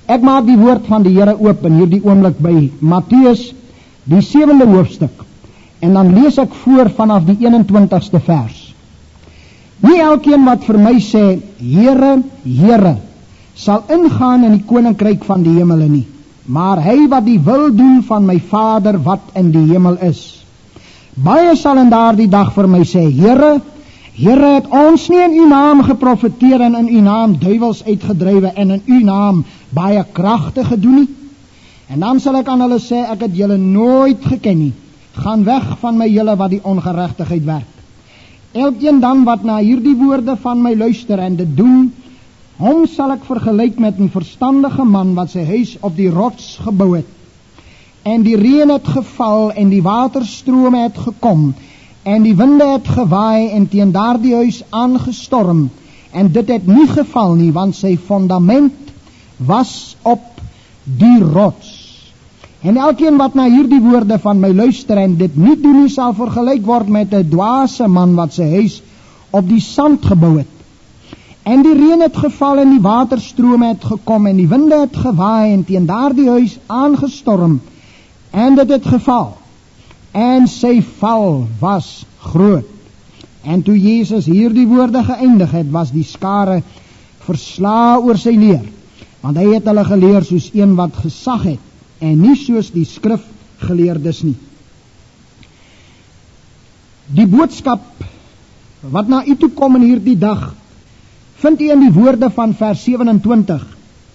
Ek maak die woord van die Here oop in hierdie oomblik by Matteus, die 7de hoofstuk. En dan lees ek voor vanaf die 21ste vers. Nie elkeen wat vir my sê, Here, Here, sal ingaan in die koninkryk van die hemele nie, maar hy wat die wil doen van my Vader wat in die hemel is. Baie sal in daardie dag vir my sê, Here, Here, het ons nie in u naam geprofeteer en in u naam duiwels uitgedrywe en in u naam baie kragte gedoen nie? En dan sal ek aan hulle sê, ek het julle nooit geken nie. Gaan weg van my julle wat die ongeregtigheid werk. Elkeen dan wat na hierdie woorde van my luister en dit doen, hom sal ek vergelyk met 'n verstandige man wat sy huis op die rots gebou het. En die reën het geval en die waterstrome het gekom en die winde het gewaai en teen daardie huis aangestorm en dit het nie geval nie, want sy fundament was op die rots. En elkeen wat na hierdie woorde van my luister en dit nie doen nie, sal vergelyk word met 'n dwaase man wat sy huis op die sand gebou het. En die reën het geval en die waterstrome het gekom en die winde het gewaai en teen daardie huis aangestorm en dit het geval. En sy val was groot. En toe Jesus hierdie woorde geëindig het, was die skare versla oor sy leer, want hy het hulle geleer soos een wat gesag het en nie soos die skrifgeleerdes nie. Die boodskap wat na u toe kom in hierdie dag, vind u in die woorde van vers 27.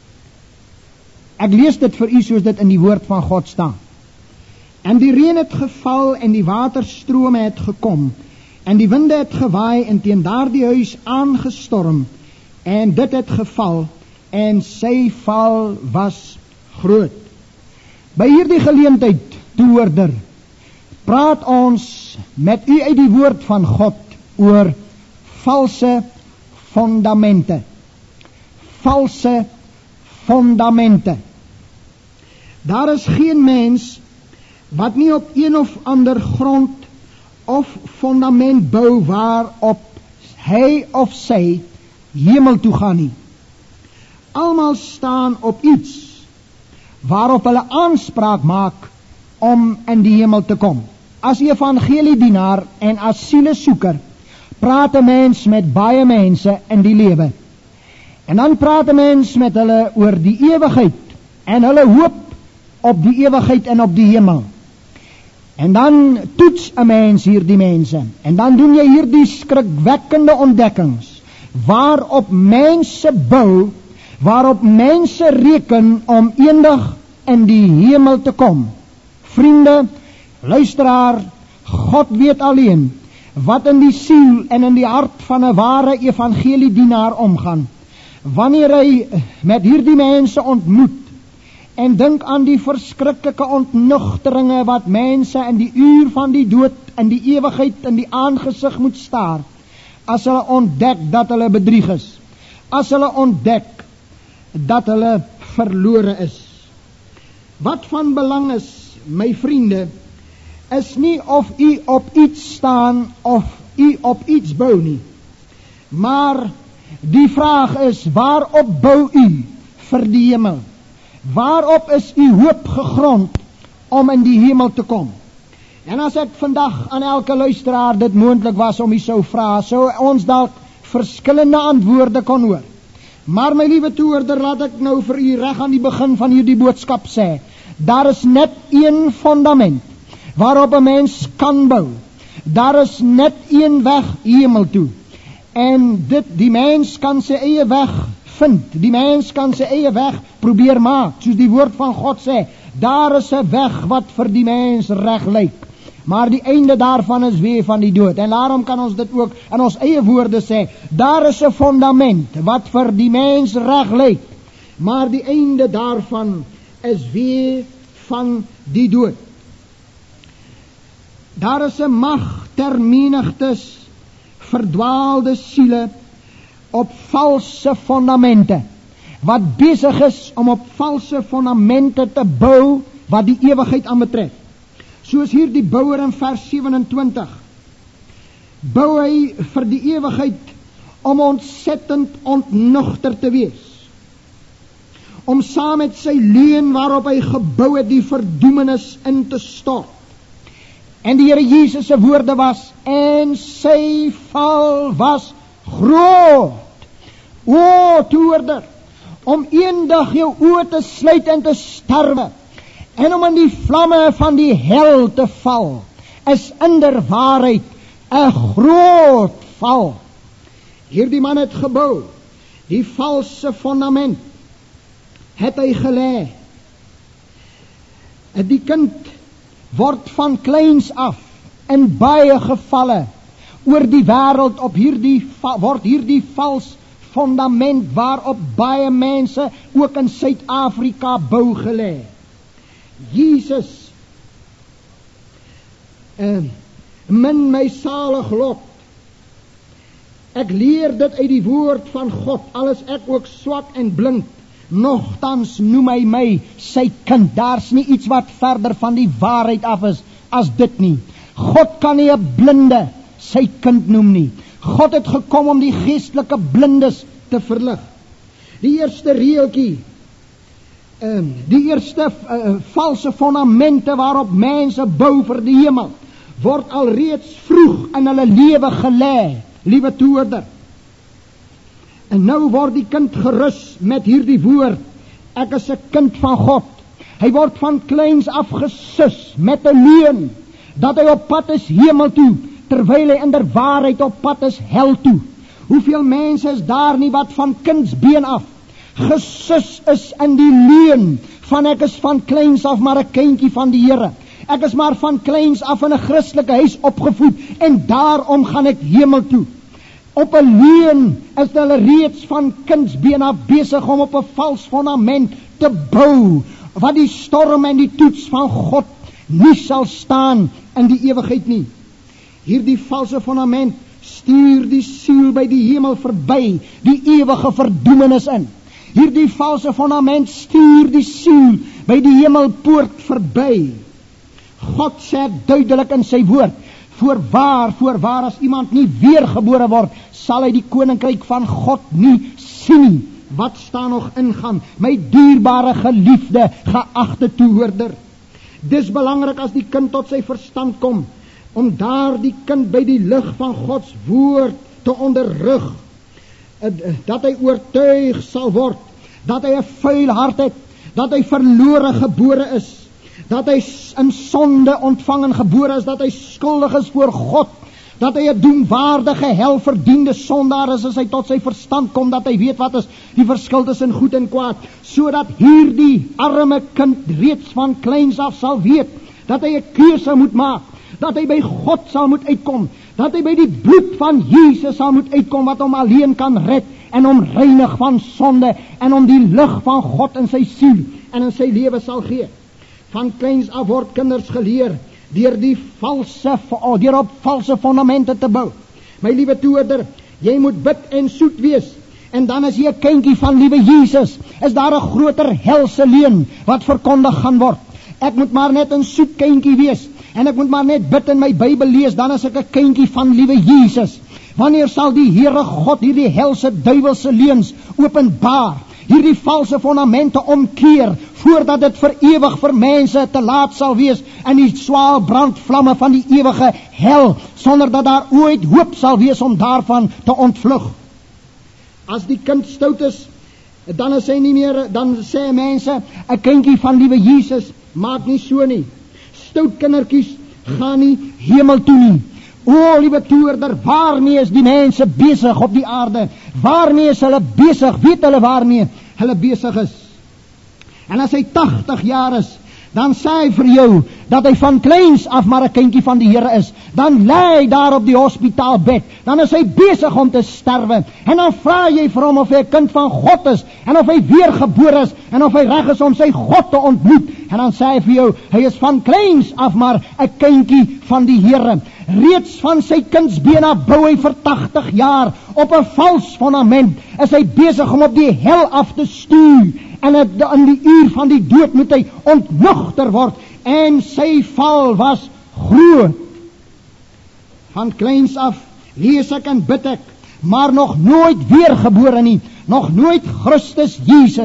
Ek lees dit vir u soos dit in die woord van God staan. En die reën het geval en die waterstrome het gekom en die winde het gewaai en teen daardie huis aangestorm en dit het geval en sy val was groot. By hierdie geleentheid, toehoorder, praat ons met u uit die woord van God oor valse fundamente. Valse fundamente. Daar is geen mens wat nie op een of ander grond of fundament bou waarop hy of sy hemel toe gaan nie. Almal staan op iets waarop hulle aanspraak maak om in die hemel te kom. As evangeliedienaar en as sielesoeker praat 'n mens met baie mense in die lewe. En dan praat 'n mens met hulle oor die ewigheid en hulle hoop op die ewigheid en op die hemel. En dan toets 'n mens hierdie mense en dan doen jy hierdie skrikwekkende ontdekkings waarop mense bou, waarop mense reken om eendag in die hemel te kom. Vriende, luisteraar, God weet alleen wat in die siel en in die hart van 'n ware evangeliedienaar omgaan, wanneer hy met hierdie mense ontmoet en dink aan die verskriklike ontnugteringe wat mense in die uur van die dood, in die ewigheid, in die aangesig moet staar, as hulle ontdek dat hulle bedrieg is, as hulle ontdek dat hulle verlore is. Wat van belang is, my vriende, is nie of u op iets staan of u op iets bou nie, maar die vraag is, waarop bou u vir die hemel? Waarop is u hoop gegrond om in die hemel te kom? En as ek vandag aan elke luisteraar dit moontlik was om u sou vra, sou ons dalk verskillende antwoorde kon hoor. Maar my liewe toehoorder, laat ek nou vir u reg aan die begin van hierdie boodskap sê, daar is net een fundament waarop 'n mens kan bou. Daar is net een weg hemel toe. En die mens kan sy eie weg vind. Die mens kan sy eie weg probeer maak. Soos die woord van God sê, daar is 'n weg wat vir die mens reg lyk, maar die einde daarvan is weë van die dood. En daarom kan ons dit ook in ons eie woorde sê, daar is 'n fundament wat vir die mens reg lyk, maar die einde daarvan is weë van die dood. Daar is 'n mag ter menigtes verdwaalde siele op valse fundamente, wat besig is om op valse fundamente te bou wat die ewigheid aanbetref. Soos hier die bouer in vers 27, bou hy vir die ewigheid om ontsettend ontnugter te wees, om saam met sy leuen waarop hy gebou het die verdoemenis in te stort. En die Here Jesus se woorde was, en sy val was groot. O toorder, om eendag jou oë te sluit en te sterwe, en om in die vlamme van die hel te val, is inderwaarheid 'n groot val. Hierdie man het gebou, die valse fondament het hy gelê. Die kind word van kleins af in baie gevalle oor die wêreld op word hierdie vals fondament waarop baie mense ook in Suid-Afrika bou gelê. Jesus, min my salig lot, ek leer dit uit die woord van God, al is ek ook swak en blind, nogtans noem hy my sy kind. Daar's nie iets wat verder van die waarheid af is as dit nie. God kan nie 'n blinde sy kind noem nie. God het gekom om die geestelike blindes te verlig. Die eerste reeltjie, die eerste valse fondamente waarop mense bou vir die hemel, word alreeds vroeg in hulle lewe gelê, liewe toerder. En nou word die kind gerus met hierdie woord, ek is 'n kind van God. Hy word van kleins af gesus met 'n leuen, dat hy op pad is hemel toe, terwyl hy inderwaarheid op pad is hel toe. Hoeveel mense is daar nie wat van kindsbeen af gesus is in die leuen van ek is van kleins af maar 'n kindjie van die Here. Ek is maar van kleins af in 'n Christelike huis opgevoed en daarom gaan ek hemel toe. Op 'n leuen is hulle reeds van kindsbeen af besig om op 'n vals fondament te bou, wat die storm en die toets van God nie sal staan in die ewigheid nie. Hierdie valse fondament stuur die siel by die hemel verby, die ewige verdoemenis in. Hierdie valse fondament stuur die siel by die hemelpoort verby. God sê duidelik in sy woord, voorwaar as iemand nie weergebore word, sal hy die koninkryk van God nie sien nie. Wat staan nog ingaan, my dierbare geliefde, geagte toehoorder. Dis belangrik as die kind tot sy verstand kom, om daar die kind by die lig van Gods woord te onderrig, dat hy oortuig sal word, dat hy 'n vuil hart het, dat hy verlore gebore is, dat hy in sonde ontvang en gebore is, dat hy skuldig is voor God, dat hy 'n doemwaardige hel verdiende sondaar is, as hy tot sy verstand kom, dat hy weet wat is die verskil tussen goed en kwaad, sodat hierdie arme kind reeds van kleins af sal weet, dat hy 'n keuse moet maak, dat hy by God sal moet uitkom, dat hy by die bloed van Jesus sal moet uitkom, wat hom alleen kan red, en hom reinig van sonde, en om die lig van God in sy siel, en in sy lewe sal gee. Van kleins af word kinders geleer, deur op valse fondamente te bou. My liewe toerder, jy moet bid en soet wees, en dan as jy 'n kindjie van liewe Jesus, is daar 'n groter helse leuen, wat verkondig gaan word. Ek moet maar net 'n soet kindjie wees, en ek moet maar net bid en my Bybel lees, dan is ek 'n kindjie van liewe Jesus. Wanneer sal die Here God hierdie helse duiwelse leuns openbaar, hierdie valse fondamente omkeer, voordat dit vir ewig vir mense te laat sal wees, in die swaal brandvlamme van die ewige hel, sonder dat daar ooit hoop sal wees om daarvan te ontvlug. As die kind stout is, dan is hy nie meer, dan sê mense, 'n kindjie van liewe Jesus, maak nie so nie. Stout kindertjies gaan nie hemel toe nie. O, liewe toerder, waarmee is die mense besig op die aarde? Waarmee is hulle besig? Weet hulle waarmee hulle besig is? En as hy 80 jaar is, dan sê hy vir jou, dat hy van kleins af maar 'n kindjie van die Here is. Dan lê hy daar op die hospitaalbed, dan is hy besig om te sterwe, en dan vra jy vir hom of hy 'n kind van God is, en of hy weergebore is, en of hy reg is om sy God te ontmoet, en dan sê hy vir jou, hy is van kleins af maar 'n kindjie van die Here. Reeds van sy kindsbeen af bou hy vir 80 jaar op 'n vals fondament, is hy besig om op die hel af te stuur, en in die uur van die dood moet hy ontnugter word, en sy val was groot. Van kleins af lees ek en bid ek, maar nog nooit weergebore nie, nog nooit Christus Jesus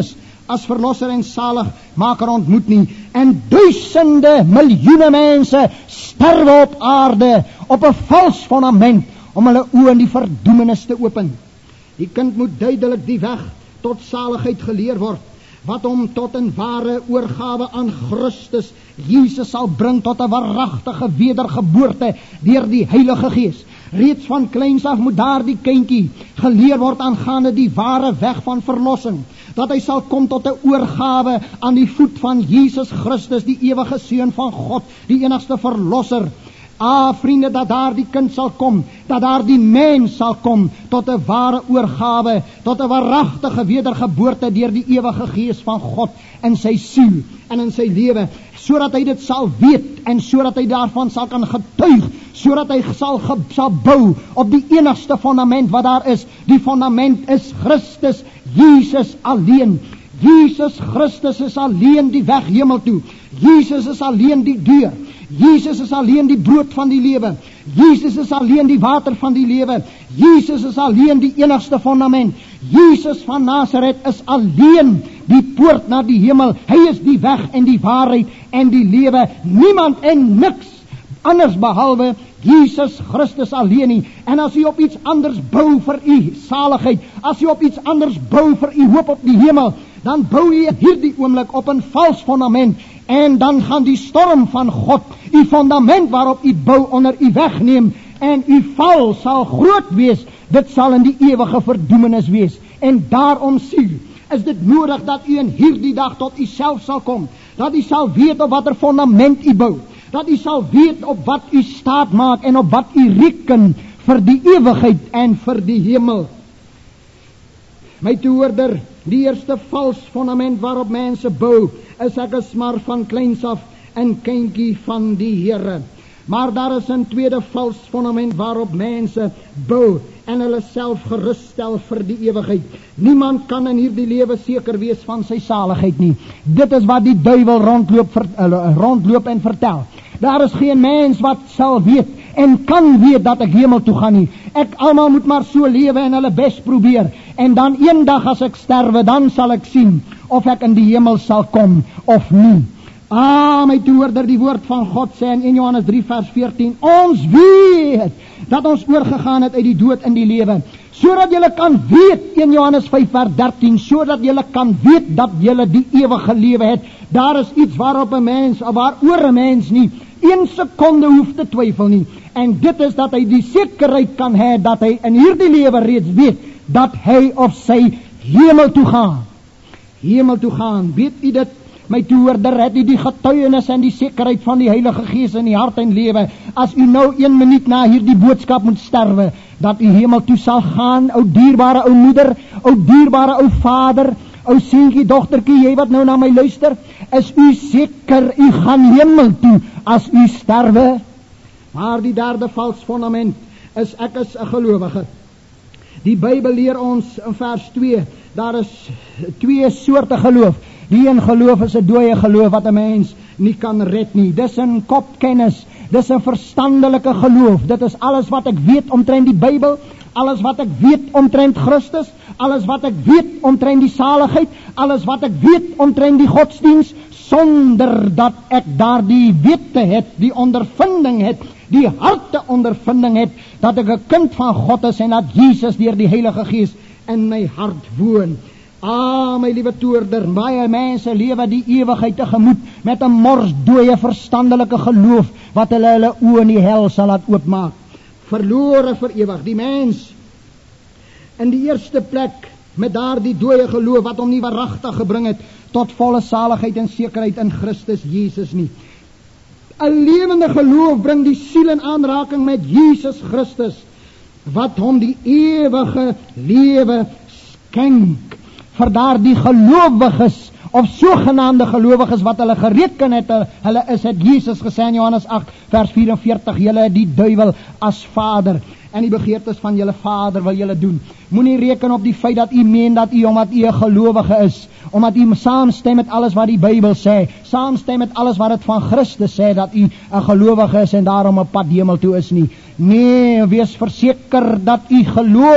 as verlosser en saligmaker ontmoet nie. En duisende, miljoene mense sterwe op aarde op 'n vals fondament om hulle oë in die verdoemenis te open. Die kind moet duidelik die weg tot saligheid geleer word, wat hom tot 'n ware oorgawe aan Christus Jesus sal bring tot 'n waaragtige wedergeboorte deur die Heilige Gees. Reeds van kleins af moet daardie kindjie geleer word aangaande die ware weg van verlossing, dat hy sal kom tot 'n oorgawe aan die voet van Jesus Christus, die ewige Seun van God, die enigste verlosser. Vriende, dat daar die kind sal kom, dat daar die mens sal kom tot 'n ware oorgawe, tot 'n waaragtige wedergeboorte deur die ewige Gees van God in sy siel en in sy lewe, sodat hy dit sal weet en sodat hy daarvan sal kan getuig, sodat hy sal bou op die enigste fondament wat daar is. Die fondament is Christus Jesus alleen. Jesus Christus is alleen die weg hemel toe. Jesus is alleen die deur. Jesus is alleen die brood van die lewe. Jesus is alleen die water van die lewe. Jesus is alleen die enigste fondament. Jesus van Nasaret is alleen die poort na die hemel. Hy is die weg en die waarheid en die lewe. Niemand en niks anders behalwe Jesus Christus alleen nie. En as u op iets anders bou vir u saligheid, as u op iets anders bou vir u hoop op die hemel, dan bou u hierdie oomblik op 'n vals fondament, en dan gaan die storm van God u fondament waarop u bou onder u wegneem, en u val sal groot wees. Dit sal in die ewige verdoemenis wees. En daarom siel, is dit nodig dat u in hierdie dag tot u self sal kom, dat u sal weet op watter fondament u bou, dat u sal weet op wat u staat maak en op wat u reken vir die ewigheid en vir die hemel. My toehoorder, die eerste vals fondament waarop mense bou, is ek is maar van kleins af 'n kindjie van die Here. Maar daar is 'n tweede vals fondament waarop mense bou en hulle self geruststel vir die ewigheid. Niemand kan in hierdie lewe seker wees van sy saligheid nie. Dit is wat die duiwel rondloop en vertel. Daar is geen mens wat sal weet en kan weet dat ek hemel toe gaan nie. Ek almal moet maar so lewe en hulle bes probeer. En dan eendag as ek sterwe, dan sal ek sien of ek in die hemel sal kom of nie. My toehoorder, die woord van God sê in 1 Johannes 3 vers 14, ons weet dat ons oorgegaan het uit die dood in die lewe, sodat julle kan weet, 1 Johannes 5 vers 13, sodat julle kan weet dat julle die ewige lewe het. Daar is iets waarop 'n mens, of waaroor 'n mens nie 1 sekonde hoef te twyfel nie, en dit is dat hy die sekerheid kan hê dat hy in hierdie lewe reeds weet dat hy of sy hemel toe gaan. Hemel toe gaan, weet u dit? My toehoorder, het u die getuienis en die sekerheid van die Heilige Gees in die hart en lewe, as u nou 1 minuut na hierdie boodskap moet sterwe, dat u hemel toe sal gaan, ou dierbare ou moeder, ou dierbare ou vader, ou seentjie, dogtertjie, jy wat nou na my luister, is u seker, u gaan hemel toe, as u sterwe? Maar die derde vals fondament is, ek is 'n gelowige. Die Bybel leer ons in vers 2, daar is 2 soorte geloof. Die een geloof is 'n dooie geloof wat 'n mens nie kan red nie. Dis 'n kopkennis, dis 'n verstandelike geloof. Dit is alles wat ek weet omtrent die Bybel, alles wat ek weet omtrent Christus, alles wat ek weet omtrent die saligheid, alles wat ek weet omtrent die godsdiens, sonder dat ek daardie wete het, die ondervinding het, die harte ondervinding het, dat ek 'n kind van God is en dat Jesus deur die Heilige Gees in my hart woon. My liewe toehoorder, baie mense lewe die ewigheid tegemoet met 'n morsdooie verstandelike geloof wat hulle oë in die hel sal laat oopmaak. Verlore vir ewig. Die mens in die eerste plek met daardie dooie geloof wat hom nie waaragtig gebring het tot volle saligheid en sekerheid in Christus Jesus nie. 'n Lewende geloof bring die siel in aanraking met Jesus Christus, wat hom die ewige lewe skenk. Vir daardie gelowiges, of sogenaamde gelowiges wat hulle gereken het, hulle is het Jesus gesê in Johannes 8 vers 44, julle het die duiwel as vader, en die begeertes van julle vader wil julle doen. Moenie reken op die feit dat u meen dat u, omdat u 'n gelowige is, omdat u saamstem met alles wat die Bybel sê, saamstem met alles wat het van Christus sê, dat u 'n gelowige is en daarom op pad hemel toe is nie. Nee, wees verseker dat u geloof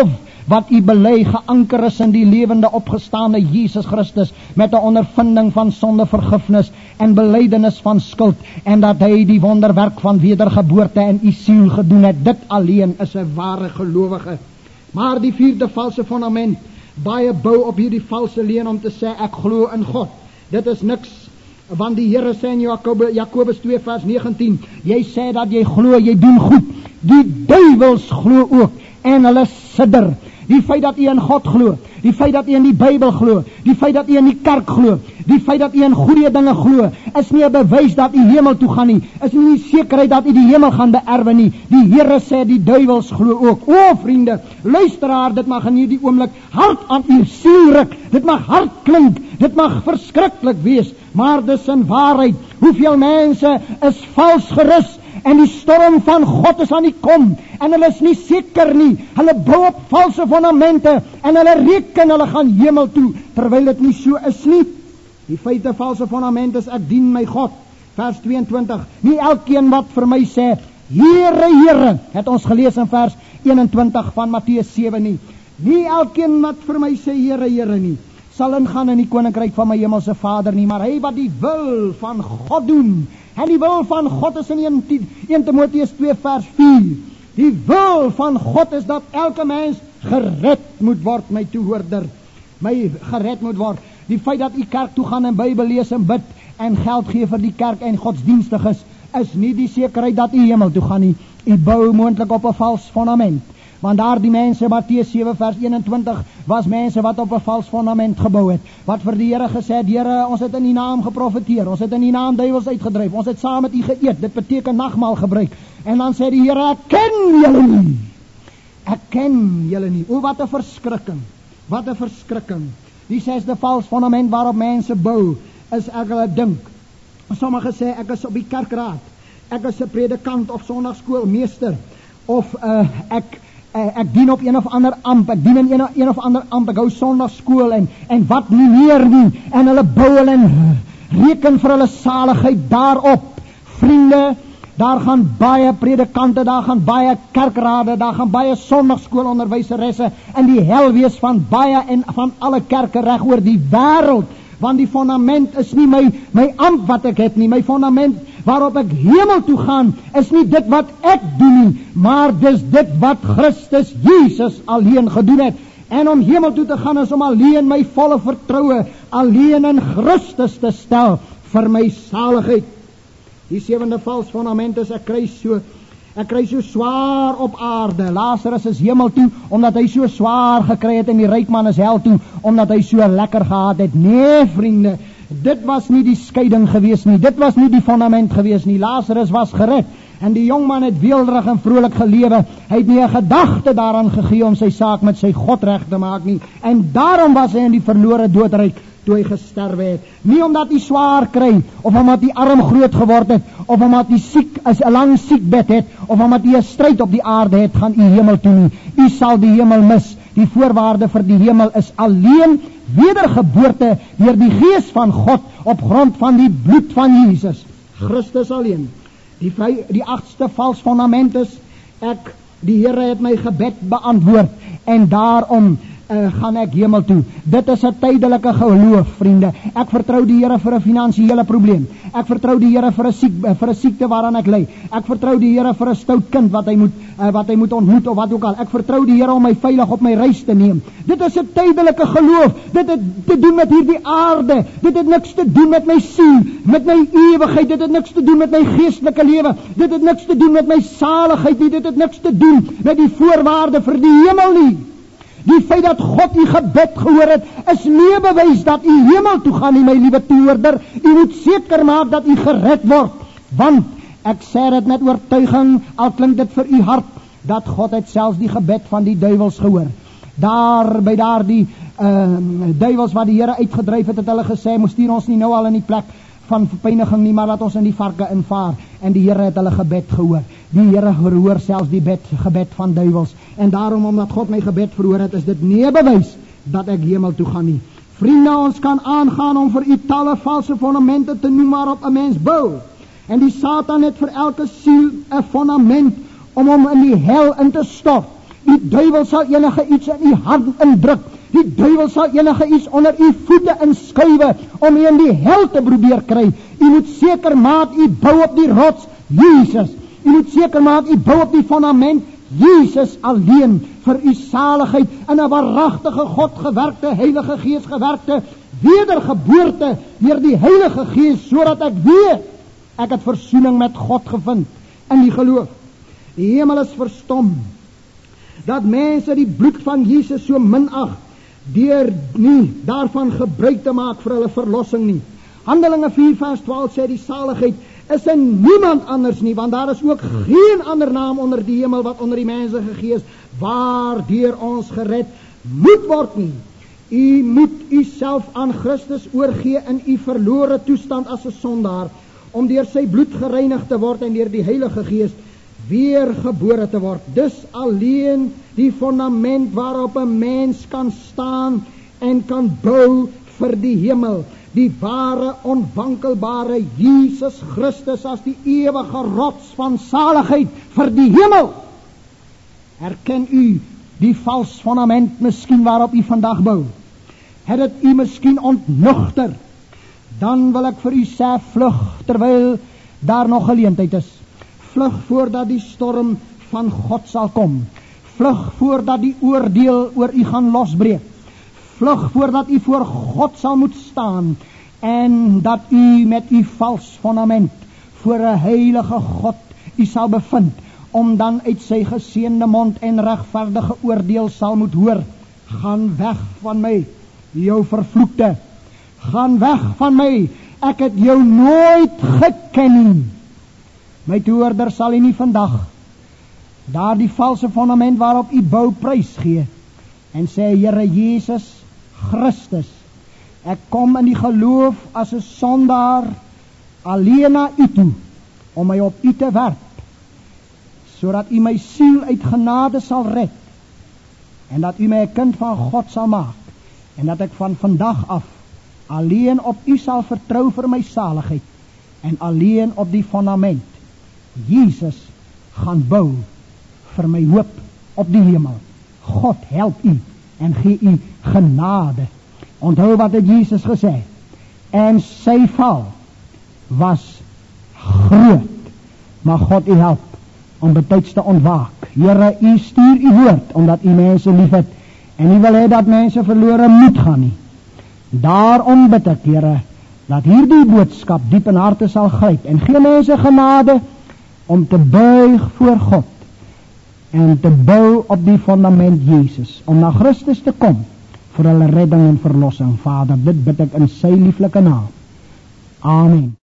wat u bely geanker is in die lewende opgestaande Jesus Christus, met 'n ondervinding van sondevergifnis en belydenis van skuld, en dat hy die wonderwerk van wedergeboorte in u siel gedoen het. Dit alleen is 'n ware gelowige. Maar die vierde valse fundament, baie bou op hierdie valse leuen om te sê ek glo in God. Dit is niks, want die Here sê in Jakobus 2 vers 19, jy sê dat jy glo, jy doen goed. Die duiwels glo ook en hulle sidder. Die feit dat u in God glo, die feit dat u in die Bybel glo, die feit dat u in die kerk glo, die feit dat u in goeie dinge glo, is nie 'n bewys dat u hemel toe gaan nie, is nie 'n sekerheid dat u die hemel gaan beerwe nie. Die Here sê die duiwels glo ook. O vriende, luisteraar, dit mag in hierdie oomblik hard aan u siel ruk, dit mag hard klink, dit mag verskriklik wees, maar dis in waarheid. Hoeveel mense is vals gerus, en die storm van God is aan die kom, en hulle is nie seker nie, hulle bou op valse fundamente, en hulle reken hulle gaan hemel toe, terwyl dit nie so is nie. Die feite valse fundament is, ek dien my God, vers 22, nie elkeen wat vir my sê, Here, Here, het ons gelees in vers 21 van Matteus 7 nie, nie elkeen wat vir my sê, Here, Here nie, sal ingaan in die koninkryk van my hemelse Vader nie, maar hy wat die wil van God doen. En die wil van God is in 1 Timoteus 2 vers 4. Die wil van God is dat elke mens gered moet word, my toehoorder. My gered moet word. Die feit dat u kerk toe gaan en Bybel lees en bid en geld gee vir die kerk en godsdienstig is nie die sekerheid dat u hemel toe gaan nie. U bou moontlik op 'n vals fundament. Want daar die mense, Matteus 7 vers 21, was mense wat op 'n vals fundament gebou het, wat vir die Here gesê het, Here, ons het in die naam geprofeteer, ons het in die naam duiwels uitgedryf, ons het saam met u geëet, dit beteken nagmaal gebruik, en dan sê die Here, ek ken julle nie, ek ken julle nie. O, wat 'n verskrikking, wat 'n verskrikking. Die 6de vals fundament waarop mense bou, is ek hulle dink, sommige sê, ek is op die kerkraad, ek is 'n predikant of sonnaarskoolmeester, of ek dien op een of ander amp, ek dien in een of ander amp, ek hou sondagskool en wat nie meer nie, en hulle bou hulle en reken vir hulle saligheid daarop. Vriende, daar gaan baie predikante, daar gaan baie kerkrade, daar gaan baie sondagskoolonderwyseresse in die hel wees van baie en van alle kerke reg oor die wêreld, want die fundament is nie my amp wat ek het nie, my fundament waarop ek hemel toe gaan, is nie dit wat ek doen nie, maar dis dit wat Christus Jesus alleen gedoen het. En om hemel toe te gaan is om alleen my volle vertroue, alleen in Christus te stel vir my saligheid. Die 7de vals fundament is, ek kry so swaar op aarde. Lazarus is hemel toe, omdat hy so swaar gekry het, en die ryk man is hel toe, omdat hy so lekker gehad het. Nee, vriende, dit was nie die skeiding gewees nie, dit was nie die fundament gewees nie. Lazarus was gered, en die jongman het weelderig en vrolik gelewe. Hy het nie 'n gedagte daaraan gegee om sy saak met sy God reg te maak nie, en daarom was hy in die verlore doodryk toe hy gesterwe het. Nie omdat hy swaar kry, of omdat hy arm groot geword het, of omdat hy siek is, 'n lang siekbed het, of omdat hy 'n stryd op die aarde het, gaan u hemel toe nie. U sal die hemel mis. Die voorwaarde vir die hemel is alleen wedergeboorte deur die Gees van God op grond van die bloed van Jesus Christus alleen. Die 8ste vals fundament is, die Here het my gebed beantwoord, en daarom gaan ek hemel toe. Dit is 'n tydelike geloof, vriende. Ek vertrou die Here vir 'n finansiële probleem. Ek vertrou die Here vir 'n siekte waaraan ek ly. Ek vertrou die Here vir 'n stout kind wat hy moet ontmoet, of wat ook al. Ek vertrou die Here om my veilig op my reis te neem. Dit is 'n tydelike geloof. Dit het te doen met hierdie aarde. Dit het niks te doen met my siel, met my ewigheid. Dit het niks te doen met my geestelike lewe. Dit het niks te doen met my saligheid nie. Dit het niks te doen met die voorwaarde vir die hemel nie. Die feit dat God u gebed gehoor het, is nie bewys dat u hemel toe gaan nie, my liewe toehoorder. U moet seker maak dat u gered word, want ek sê dit met oortuiging, al klink dit vir u hart, dat God het selfs die gebed van die duiwels gehoor. By die duiwels wat die Here uitgedryf het hulle gesê, moes stuur ons nie nou al in die plek van verpyniging nie, maar laat ons in die varke invaar. En die Here het hulle gebed gehoor. Die Here verhoor selfs die gebed van duiwels. En daarom, omdat God my gebed verhoor het, is dit nie bewys dat ek hemel toe gaan nie. Vriende, ons kan aangaan om vir u talle valse fundamente te noem waarop 'n mens bou. En die Satan het vir elke siel 'n fundament om hom in die hel in te stort. Die duiwel sal enige iets in u hart indruk. Die duiwel sal enige iets onder u voete inskuiwe om u in die hel te probeer kry. U moet seker maak u bou op die rots Jesus. U moet seker maak u bou op die fundament Jesus alleen vir u saligheid in 'n waaragtige God gewerkte, Heilige Gees gewerkte wedergeboorte deur die Heilige Gees, sodat ek weet ek het versoening met God gevind in die geloof. Die hemel is verstom dat mense die bloed van Jesus so minag deur nie daarvan gebruik te maak vir hulle verlossing nie. Handelinge 4 vers 12 sê die saligheid is in niemand anders nie, want daar is ook geen ander naam onder die hemel wat onder die mense gegee is, waardeur ons gered moet word nie. U moet u self aan Christus oorgee in u verlore toestand as 'n sondaar, om deur sy bloed gereinig te word en deur die Heilige Gees weergebore te word. Dis alleen die fundament waarop 'n mens kan staan en kan bou vir die hemel. Die ware, onwankelbare Jesus Christus as die ewige rots van saligheid vir die hemel. Herken u die vals fundament miskien waarop u vandag bou? Het dit u miskien ontnugter? Dan wil ek vir u sê, vlug terwyl daar nog geleentheid is. Vlug voordat die storm van God sal kom. Vlug voordat die oordeel oor u gaan losbreek. Vlug voordat u voor God sal moet staan en dat u met u vals fundament voor 'n heilige God u sal bevind, om dan uit sy geseënde mond en regverdige oordeel sal moet hoor: gaan weg van my, jou vervloekte. Gaan weg van my, ek het jou nooit geken nie. My toehoorder, sal u nie vandag daardie valse fundament waarop u bou prys gee en sê: Here Jesus Christus, ek kom in die geloof as 'n sondaar alleen na u toe om my op u te werp, sodat u my siel uit genade sal red en dat u my 'n kind van God sal maak en dat ek van vandag af alleen op u sal vertrou vir my saligheid en alleen op die fundament Jesus gaan bou vir my hoop op die hemel. God help u en gee u genade. Onthou wat het Jesus gesê? En sy val was groot, maar God u help om betyds te ontwaak. Here, u stuur u woord omdat u mense liefhet en u wil hê dat mense verlore moet gaan nie. Daarom bid ek, Here, dat hierdie boodskap diep in harte sal gryp en gee mense genade om te buig voor God en te bou op die fundament Jesus, om na Christus te kom vir hulle redding en verlossing. Vader, dit bid ek in sy lieflike naam. Amen.